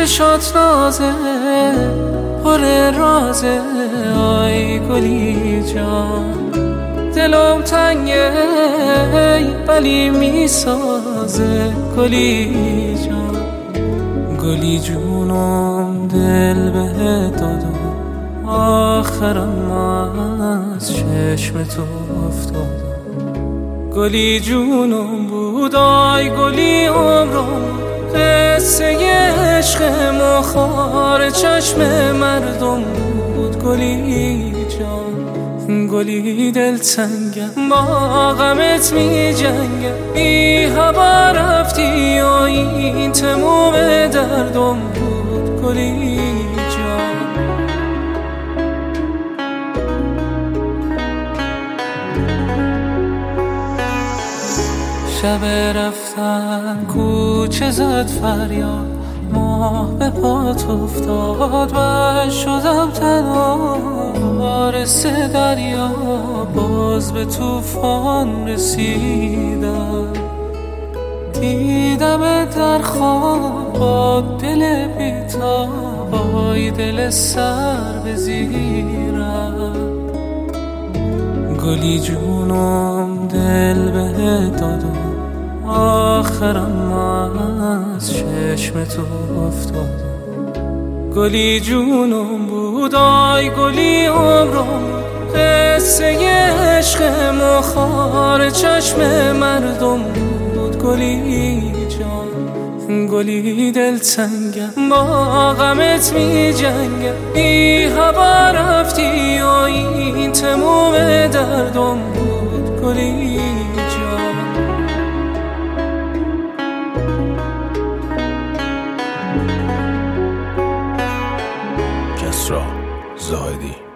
چشات نازه پر رازه آی گلی جان، دلم تنگه ولی میسازه گلی جان. گلی جونم دل بهت دادم، آخرم از چشم تو افتادم. گلی جونم بود آی گلی عمرم، قصه عشق مخار چشم مردم بود گلی جان. گلی دلتنگم با غمت می جنگم، بی هوا رفتی و این تموم دردم بود گلی جان. شب رفتن کوچه زد فریاد، ماه به پات افتاد و شدم تنها وارث دریا. باز به طوفان رسیدم، دیدم در خواب با دل بی‌تاب، آی دل سر به زیرم. گلی جونم دل بهت دادم، آخرم از چشم تو افتادم. گلی جونم بود آی گلی عمرم، قصه عشق مخار چشم مردم بود گلی جان. گلی دلتنگم با غمت می جنگم، بی هوا رفتی و این تموم دردم بود گلی جان. کسری زاهدی.